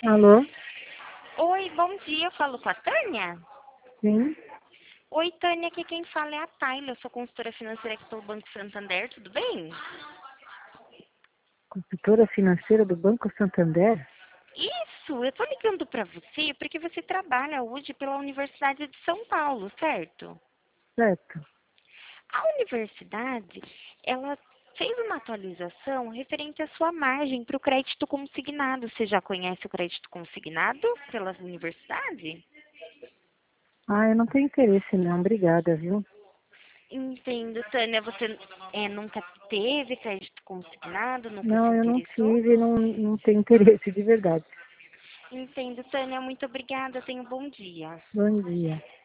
Alô? Oi, bom dia, eu falo com a Tânia? Sim, Oi, Tânia, aqui quem fala é a Tayla, eu sou consultora financeira aqui pelo Banco Santander, tudo bem? consultora financeira do Banco Santander? Isso, eu tô ligando pra você porque você trabalha hoje pela Universidade de São Paulo, certo? Certo. A universidade, ela fez uma atualização referente à sua margem para o crédito consignado. Você já conhece o crédito consignado pela universidade? Ah, eu não tenho interesse não, obrigada, viu? Entendo, Tânia, você nunca teve crédito consignado, nunca se Não, eu não interessou? tive, não tenho interesse de verdade. Entendo, Tânia, muito obrigada, tenha um bom dia. Bom dia.